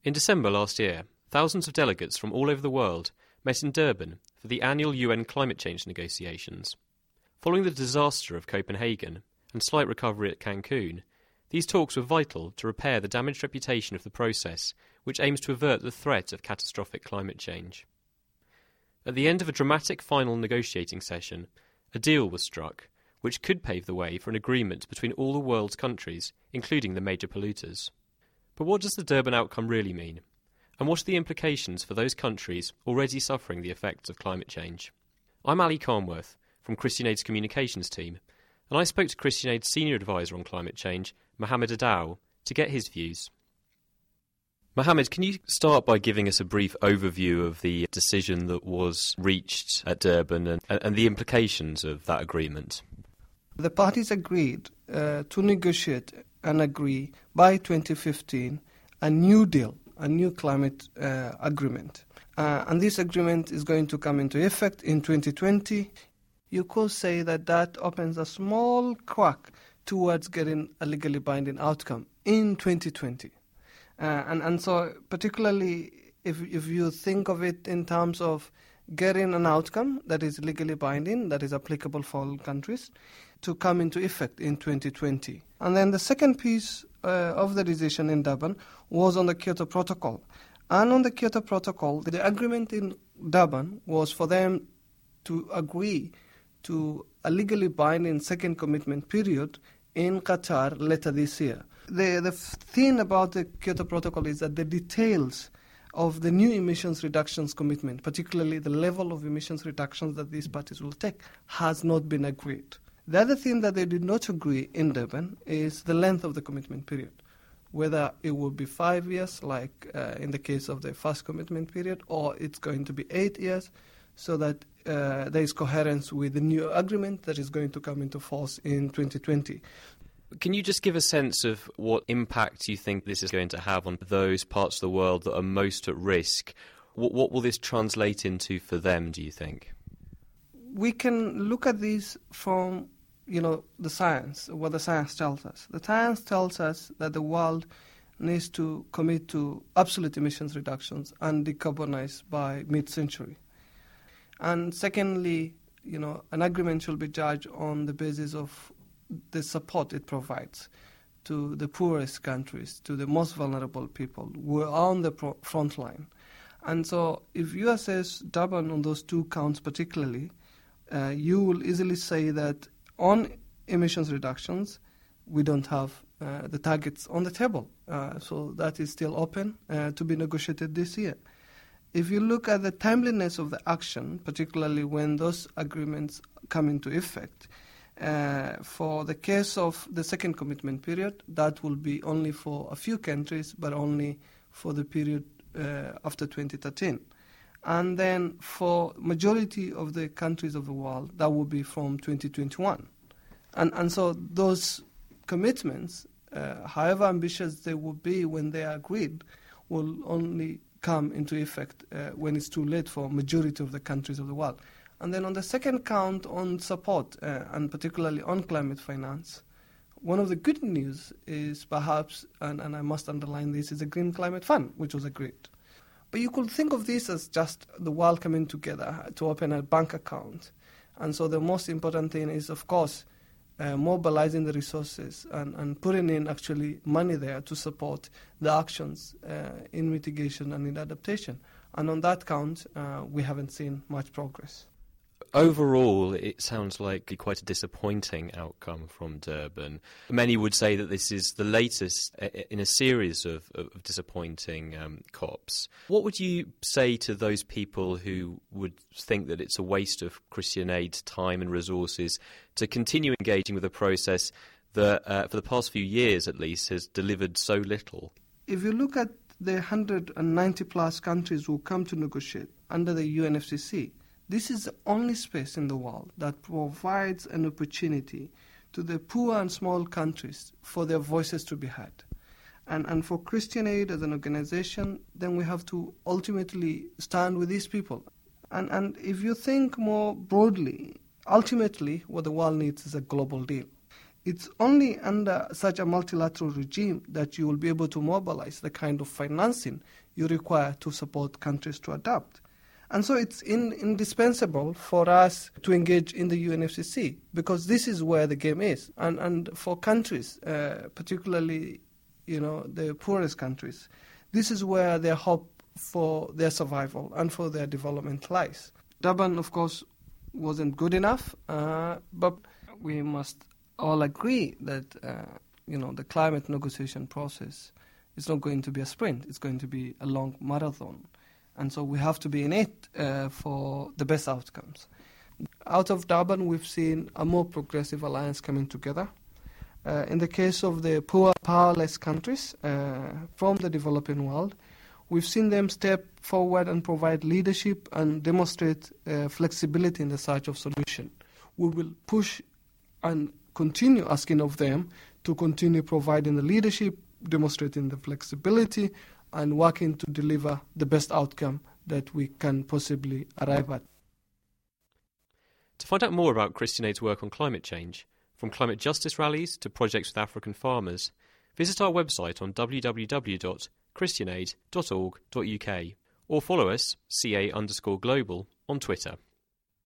In December last year, thousands of delegates from all over the world met in Durban for the annual UN climate change negotiations. Following the disaster of Copenhagen and slight recovery at Cancun, these talks were vital to repair the damaged reputation of the process, which aims to avert the threat of catastrophic climate change. At the end of a dramatic final negotiating session, a deal was struck, which could pave the way for an agreement between all the world's countries, including the major polluters. But what does the Durban outcome really mean? And what are the implications for those countries already suffering the effects of climate change? I'm Ali Carnworth from Christian Aid's communications team, and I spoke to Christian Aid's senior advisor on climate change, Mohammed Adao, to get his views. Mohammed, can you start by giving us a brief overview of the decision that was reached at Durban and the implications of that agreement? The parties agreed to negotiate and agree by 2015 a new deal, a new climate agreement. And this agreement is going to come into effect in 2020. You could say that opens a small crack towards getting a legally binding outcome in 2020. And so particularly if you think of it in terms of getting an outcome that is legally binding, that is applicable for all countries, to come into effect in 2020. And then the second piece of the decision in Durban was on the Kyoto Protocol. And on the Kyoto Protocol, the agreement in Durban was for them to agree to a legally binding second commitment period in Qatar later this year. The thing about the Kyoto Protocol is that the details of the new emissions reductions commitment, particularly the level of emissions reductions that these parties will take, has not been agreed. The other thing that they did not agree in Durban is the length of the commitment period, whether it will be 5 years, like in the case of the first commitment period, or it's going to be 8 years, so that there is coherence with the new agreement that is going to come into force in 2020. Can you just give a sense of what impact you think this is going to have on those parts of the world that are most at risk? What will this translate into for them, do you think? We can look at this from, the science, what the science tells us. The science tells us that the world needs to commit to absolute emissions reductions and decarbonize by mid-century. And secondly, an agreement should be judged on the basis of the support it provides to the poorest countries, to the most vulnerable people who are on the front line. And so if you assess Durban on those two counts particularly, you will easily say that on emissions reductions, we don't have the targets on the table. So that is still open to be negotiated this year. If you look at the timeliness of the action, particularly when those agreements come into effect, for the case of the second commitment period, that will be only for a few countries, but only for the period after 2013. And then for majority of the countries of the world, that will be from 2021. And so those commitments, however ambitious they will be when they are agreed, will only come into effect when it's too late for majority of the countries of the world. And then on the second count on support, and particularly on climate finance, one of the good news is perhaps, and I must underline this, is the Green Climate Fund, which was agreed. But you could think of this as just the world coming together to open a bank account. And so the most important thing is, of course, mobilizing the resources and putting in actually money there to support the actions in mitigation and in adaptation. And on that count, we haven't seen much progress. Overall, it sounds like quite a disappointing outcome from Durban. Many would say that this is the latest in a series of disappointing COPs. What would you say to those people who would think that it's a waste of Christian Aid's time and resources to continue engaging with a process that, for the past few years at least, has delivered so little? If you look at the 190-plus countries who come to negotiate under the UNFCCC, this is the only space in the world that provides an opportunity to the poor and small countries for their voices to be heard. And for Christian Aid as an organization, then we have to ultimately stand with these people. And if you think more broadly, ultimately what the world needs is a global deal. it's only under such a multilateral regime that you will be able to mobilize the kind of financing you require to support countries to adapt. And so it's indispensable for us to engage in the UNFCCC, because this is where the game is. And for countries, particularly, the poorest countries, this is where their hope for their survival and for their development lies. Durban, of course, wasn't good enough, but we must all agree that, the climate negotiation process is not going to be a sprint. It's going to be a long marathon. And so we have to be in it for the best outcomes. Out of Durban, we've seen a more progressive alliance coming together. In the case of the poor, powerless countries from the developing world, we've seen them step forward and provide leadership and demonstrate flexibility in the search of solution. We will push and continue asking of them to continue providing the leadership, demonstrating the flexibility, and working to deliver the best outcome that we can possibly arrive at. To find out more about Christian Aid's work on climate change, from climate justice rallies to projects with African farmers, visit our website on www.christianaid.org.uk or follow us, CA_global, on Twitter.